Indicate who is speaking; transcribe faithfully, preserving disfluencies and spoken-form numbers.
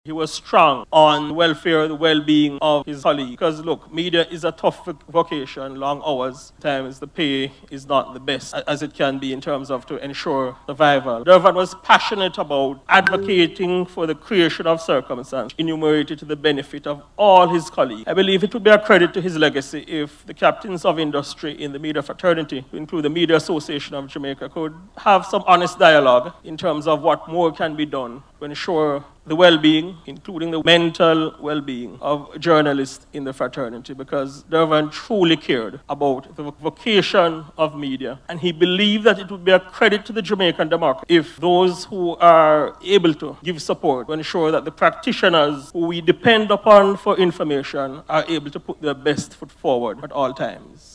Speaker 1: He was strong on the welfare, the well-being of his colleagues. Because look, media is a tough vocation, long hours. Times the pay is not the best as it can be in terms of to ensure survival. Dervan was passionate about advocating for the creation of circumstances enumerated to the benefit of all his colleagues. I believe it would be a credit to his legacy if the captains of industry in the media fraternity, to include the Media Association of Jamaica, could have some honest dialogue in terms of what more can be done to ensure the well-being, including the mental well-being of journalists in the fraternity, because Dervan truly cared about the vocation of media, and he believed that it would be a credit to the Jamaican democracy if those who are able to give support to ensure that the practitioners who we depend upon for information are able to put their best foot forward at all times.